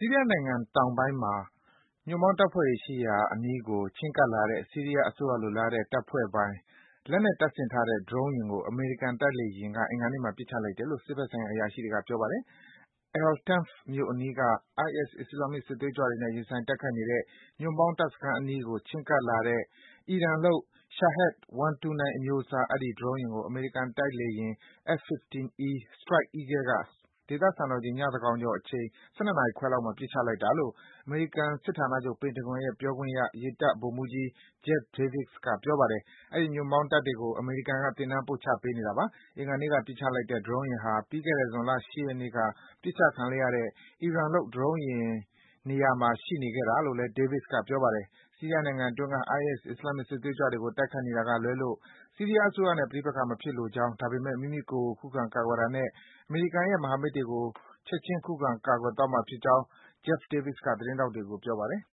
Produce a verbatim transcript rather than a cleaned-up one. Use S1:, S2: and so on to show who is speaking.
S1: ီးရီးယားနိုင်ငံတောင်ပိုင်းမှာ ညွန့်ပေါင်းတပ်ဖွဲ့တွေရှိရာအနီးကို ချဉ်းကပ်လာတဲ့ ဆီးရီးယားအစိုးရလိုလားတဲ့ တပ်ဖွဲ့ပိုင် လက်နက်တပ်ဆင်ထားတဲ့ ဒရုံးယာဉ်ကို အမေရိကန်တိုက်လေယာဉ်က အင်္ဂါနေ့မှာ ပစ်ချလိုက်တယ်လို့ စစ်ဘက်ဆိုင်ရာ အရာရှိတွေက ပြောပါတယ်။ Al-Tanf မြို့အနီးက IS အစ္စလာမ်မစ် စစ်သွေးကြွတွေနဲ့ ရင်ဆိုင်တိုက်ခိုက်နေတဲ့ ညွန့်ပေါင်းတပ်စခန်းအနီးကို ချဉ်းကပ်လာတဲ့ အီရန်လုပ် Shahed၁၂၉ အမျိုးအစား အဲဒီ ဒရုံးယာဉ်ကို အမေရိကန်တိုက်လေယာဉ် F ၁၅ E Strike Eagle က ဒေသစံတော်ချိန် ညသန်းခေါင်ကျော်အချိန် ၁၂ နာရီခွဲလောက်မှာ ပစ်ချလိုက်တာလို့ အမေရိကန်စစ်ဌာနချုပ် ပင်တဂွန်ရဲ့ ပြောခွင့်ရ ရေတပ်ဗိုလ်မှူးကြီး Jeff Davis က ပြောပါတယ်။ အဲဒီ ညွန့်ပေါင်းတပ်တွေကို အမေရိကန်က သင်တန်းပို့ချပေးနေတာပါ။ အင်္ဂါနေ့က ပစ်ချလိုက်တဲ့ ဒရုံးယာဉ်ဟာ ပြီးခဲ့တဲ့ ဇွန်လ ၈ ရက်နေ့က ပစ်ချခံလိုက်ရတဲ့ အီရန်လုပ် ဒရုံးယာဉ်နေရာမှာ ရှိနေခဲ့တာလို့လည်း Davis က ပြောပါတယ်။ ဆီးရီးယားနိုင်ငံအတွင်းက IS အစ္စလာမ်မစ် စစ်သွေးကြွတွေကို တိုက်ခိုက်နေတာကလွဲလို့ ဆီးရီးယားအစိုးရနဲ့ ပဋိပက္ခမဖြစ်လိုကြောင်း၊ ဒါပေမယ့် မိမိကိုယ်ကို ခုခံကာကွယ်တာနဲ့ အမေရိကန်ရဲ့ မဟာမိတ်တွေကို ချက်ခြင်း ခုခံကာကွယ်သွားမှာဖြစ်ကြောင်း Jeff Davis က သတင်းထောက်တွေကို ပြောပါတယ်။